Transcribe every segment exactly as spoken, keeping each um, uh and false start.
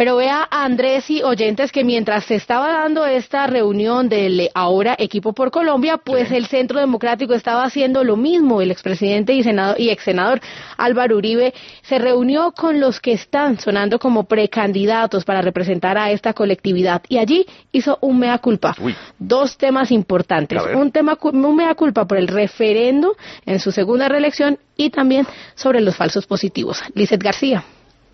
Pero vea, Andrés y oyentes, que mientras se estaba dando esta reunión del ahora Equipo por Colombia, pues sí, el Centro Democrático estaba haciendo lo mismo. El expresidente y, senado, y exsenador Álvaro Uribe se reunió con los que están sonando como precandidatos para representar a esta colectividad y allí hizo un mea culpa. Uy. Dos temas importantes. Un tema, un mea culpa por el referendo en su segunda reelección y también sobre los falsos positivos. Lizeth García.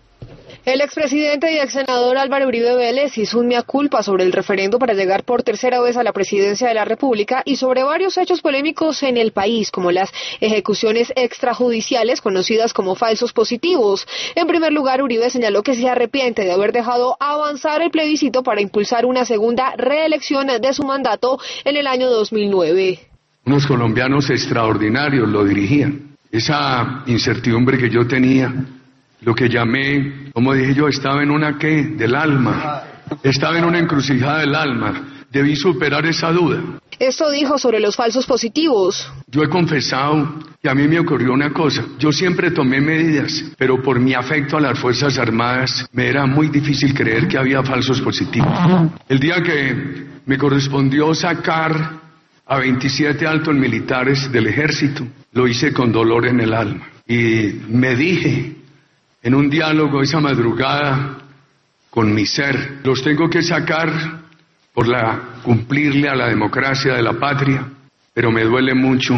El expresidente y exsenador Álvaro Uribe Vélez hizo un mea culpa sobre el referendo para llegar por tercera vez a la presidencia de la República y sobre varios hechos polémicos en el país, como las ejecuciones extrajudiciales conocidas como falsos positivos. En primer lugar, Uribe señaló que se arrepiente de haber dejado avanzar el plebiscito para impulsar una segunda reelección de su mandato en el año dos mil nueve. Unos colombianos extraordinarios lo dirigían. Esa incertidumbre que yo tenía, lo que llamé, como dije yo, estaba en una ¿qué? Del alma. Estaba en una encrucijada del alma. Debí superar esa duda. Esto dijo sobre los falsos positivos. Yo he confesado que a mí me ocurrió una cosa. Yo siempre tomé medidas, pero por mi afecto a las Fuerzas Armadas me era muy difícil creer que había falsos positivos. El día que me correspondió sacar a veintisiete altos militares del ejército, lo hice con dolor en el alma. Y me dije, en un diálogo esa madrugada con mi ser, los tengo que sacar por la cumplirle a la democracia de la patria, pero me duele mucho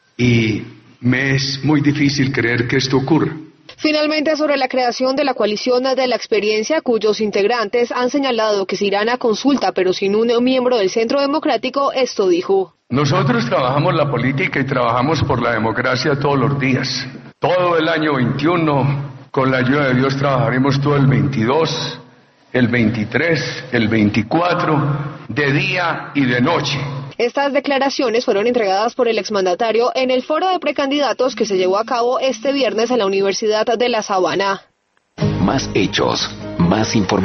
y me es muy difícil creer que esto ocurra. Finalmente, sobre la creación de la coalición de la experiencia, cuyos integrantes han señalado que se irán a consulta, pero sin un miembro del Centro Democrático, esto dijo. Nosotros trabajamos la política y trabajamos por la democracia todos los días. Todo el año veintiuno, con la ayuda de Dios, trabajaremos todo el veintidós, el veintitrés, el veinticuatro, de día y de noche. Estas declaraciones fueron entregadas por el exmandatario en el foro de precandidatos que se llevó a cabo este viernes en la Universidad de La Sabana. Más hechos, más información.